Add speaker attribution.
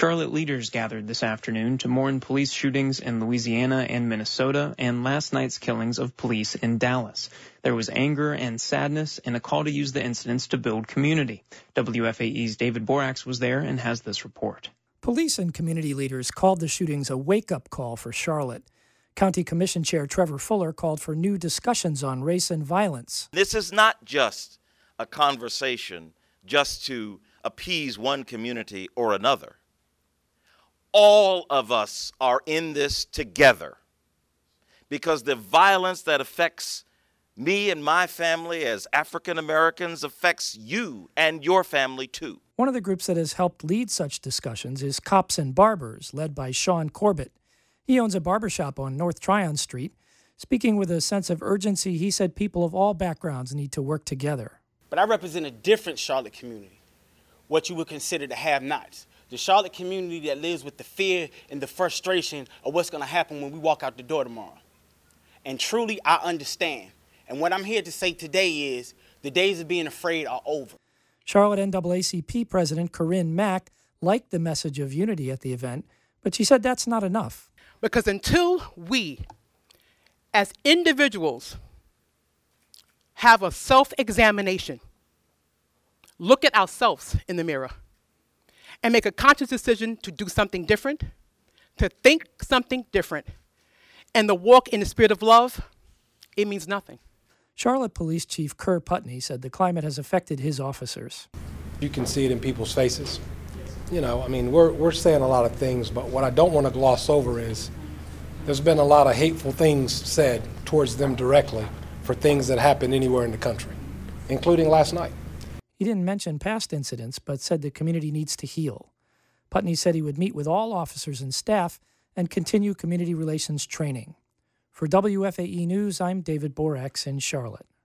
Speaker 1: Charlotte leaders gathered this afternoon to mourn police shootings in Louisiana and Minnesota and last night's killings of police in Dallas. There was anger and sadness and a call to use the incidents to build community. WFAE's David Borax was there and has this report.
Speaker 2: Police and community leaders called the shootings a wake-up call for Charlotte. County Commission Chair Trevor Fuller called for new discussions on race and violence.
Speaker 3: This is not just a conversation just to appease one community or another. All of us are in this together because the violence that affects me and my family as African Americans affects you and your family too.
Speaker 2: One of the groups that has helped lead such discussions is Cops and Barbers, led by Sean Corbett. He owns a barbershop on North Tryon Street. Speaking with a sense of urgency, he said people of all backgrounds need to work together.
Speaker 4: But I represent a different Charlotte community, what you would consider the have-nots. The Charlotte community that lives with the fear and the frustration of what's going to happen when we walk out the door tomorrow. And truly, I understand. And what I'm here to say today is the days of being afraid are over.
Speaker 2: Charlotte NAACP President Corinne Mack liked the message of unity at the event, but she said that's not enough.
Speaker 5: Because until we, as individuals, have a self-examination, look at ourselves in the mirror, and make a conscious decision to do something different, to think something different, and to walk in the spirit of love, it means nothing.
Speaker 2: Charlotte Police Chief Kerr Putney said the climate has affected his officers.
Speaker 6: You can see it in people's faces. You know, I mean, we're saying a lot of things, but what I don't want to gloss over is there's been a lot of hateful things said towards them directly for things that happened anywhere in the country, including last night.
Speaker 2: He didn't mention past incidents, but said the community needs to heal. Putney said he would meet with all officers and staff and continue community relations training. For WFAE News, I'm David Borax in Charlotte.